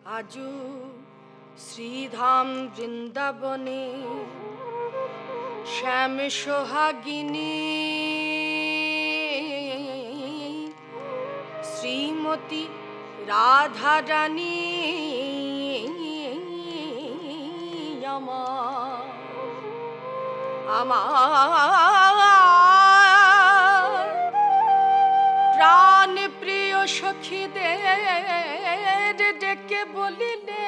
आजू श्रीधाम वृंदावने श्याम सोहागिनी श्रीमती राधा रानी प्राण प्रिय सखीदेर डेके बोलिले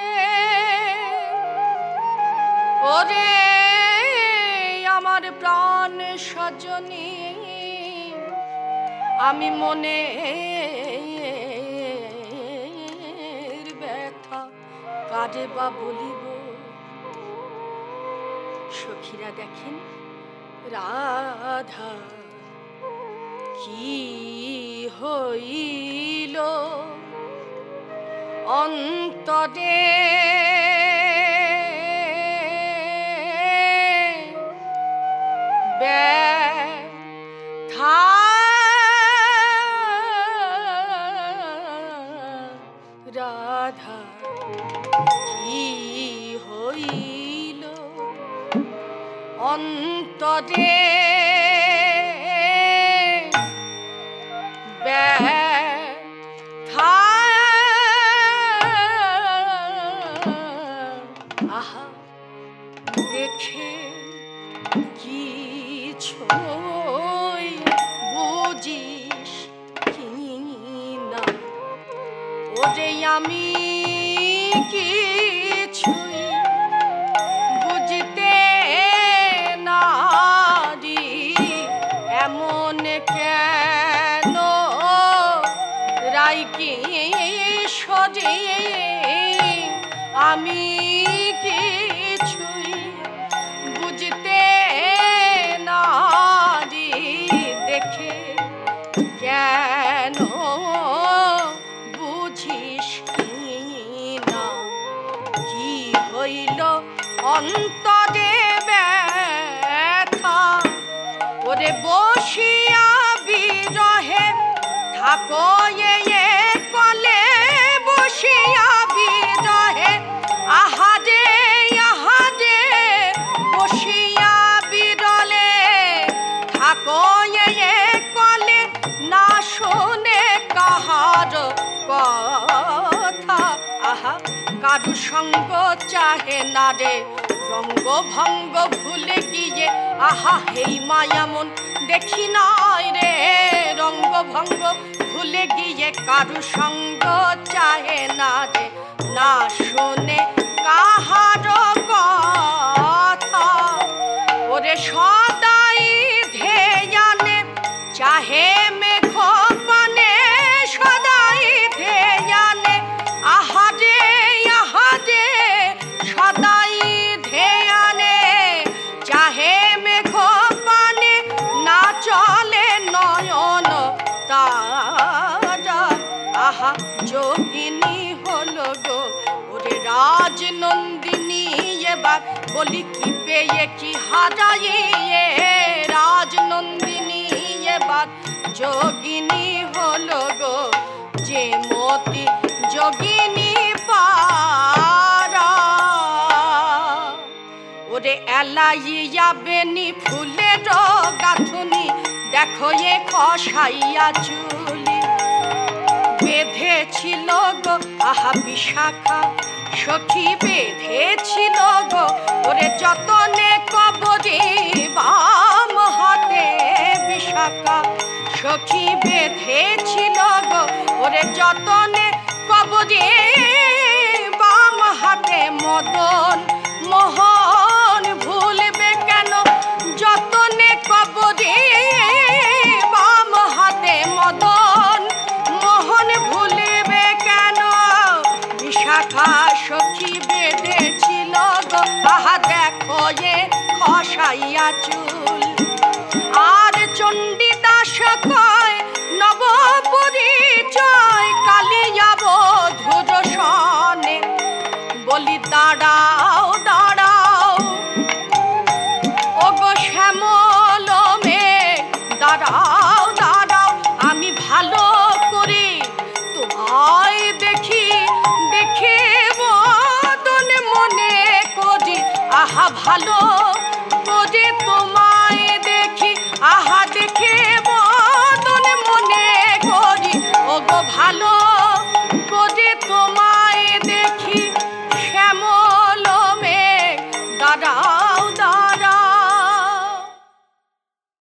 ओरे आमार प्राण सजनी आमी मनेर व्यथा कारे बा बोलिब सखीरा देखें राधा की हईल अंतरे व्यथा राधा की हईल अंतरे व्यथा आहा देखे কিছুই বুঝিস কিনা ওরে আমি কিছুই বুঝতে নারি এমন কেন রাইকি সরে আমি কিছুই বুঝতে নারি দেখে কেন বুঝিস না কি হইল অন্তরে ব্যথা ওরে বসিয়া বিরহে থাকো এ কলে বসিয়া বিরহে আহারে আহারে বসিয়া বিরলে থাকো এ কলে না শোনে কাহার কথা আহা কারু সঙ্গ চাহে না রে রঙ্গ ভঙ্গ ভুলে গিয়ে আহা হেই মায়ামন দেখি নাই রে রঙ্গ ভঙ্গ ভুলে গিয়ে কারু সঙ্গ চাহে না রে না শোনে কাহার কথা ওরে সদাই ধ্যানে চাহে মেঘ পানে সদাই ধ্যানে আহারে আহারে সদাই ধ্যানে চাহে মেঘ পানে না চলে নয়ন তারা আহা যোগিনী হলো গো ওরে রাজনন্দিনী এবার বলি কি পেয়ে কি হারাইয়ে রাজনন্দিনী এবার যোগিনী হলো গো যে মতি যোগিনী পারা ওরে এলাইয়া বেনি ফুলের গাঁথুনি দেখো এ কষাইয়া চুলি বেঁধেছিল গো আহা বিশাখা সখী বেঁধেছিল গো ওরে যতনে কবরে বাম হাতে বিশাখা সখী বেঁধেছিল গো ওরে যতনে কবরে বাম হাতে মদন মোহন ভুলবে কেন যতনে কবরে বাম হাতে মদন মোহন ভুলবে কেন বিশাখা সখী বেঁধেছিল গো আহা দেখো এ খসাইয়া চুল আর চণ্ডীদাস কয় নব পরিচয় কালিয়া বধুর সনে বলি দাঁড়াও দাঁড়াও ওগো শ্যামল মেঘ দাঁড়াও দাঁড়াও আমি ভালো করে তোমায় দেখি দেখে আহা ভালো করে তোমায় দেখি, আহা দেখে বদন মনে করি, ওগো ভালো করে তোমায় দেখি, শ্যামল মেঘ দাঁড়া